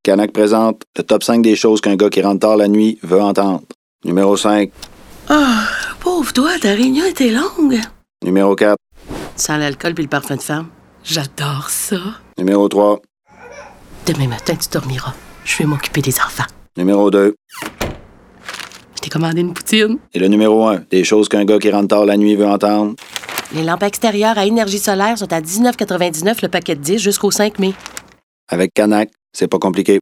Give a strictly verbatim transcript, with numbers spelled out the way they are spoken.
Canac présente le top cinq des choses qu'un gars qui rentre tard la nuit veut entendre. Numéro cinq. Ah, pauvre toi, ta réunion était longue. Numéro quatre. Sans l'alcool puis le parfum de femme. J'adore ça. Numéro trois. Demain matin, tu dormiras. Je vais m'occuper des enfants. Numéro deux. Je t'ai commandé une poutine. Et le numéro un, des choses qu'un gars qui rentre tard la nuit veut entendre. Les lampes extérieures à énergie solaire sont à dix-neuf quatre-vingt-dix-neuf le paquet de dix jusqu'au cinq mai. Avec Canac, c'est pas compliqué.